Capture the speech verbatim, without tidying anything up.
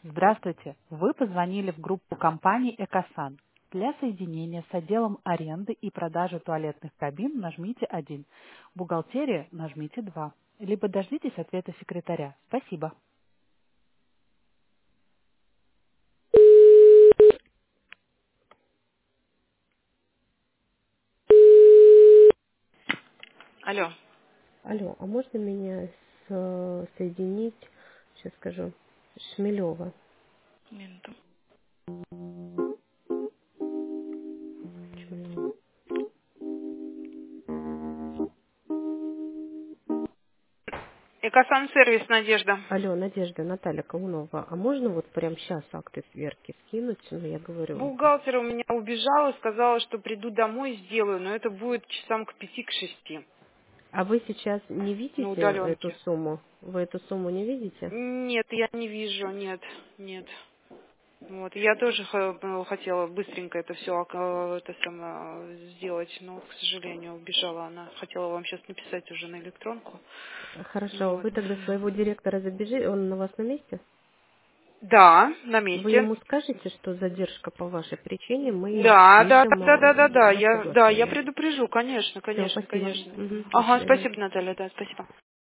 Здравствуйте! Вы позвонили в группу компании «Экосан». Для соединения с отделом аренды и продажи туалетных кабин нажмите один. Бухгалтерия нажмите два. Либо дождитесь ответа секретаря. Спасибо. Алло. Алло, а можно меня с- э, соединить, сейчас скажу, Шмелева? Минуту. Шмелева. Экосан-сервис, Надежда. Алло, Надежда, Наталья Каунова, а можно вот прямо сейчас акты сверки скинуть? Ну, я говорю, Бухгалтер у меня убежала, сказала, что приду домой, сделаю, но это будет часам к пяти, к шести а вы сейчас не на видите эту удаленке. сумму? Вы эту сумму не видите? Нет, я не вижу, нет, нет. Вот, я тоже х- ну, хотела быстренько это все это самое, сделать, но, к сожалению, убежала она. Хотела вам сейчас написать уже на электронку. Хорошо, Вот. вы тогда своего директора забежите, он на вас на месте? Да, на Вы месте. ему скажете, что задержка по вашей причине, мы Да, да, пишем да, да, да, э, да, на я, да, я соглашение. предупрежу, конечно, Все, конечно, спасибо. конечно. Мгм, до Ага, свидания. спасибо, Наталья, да, спасибо.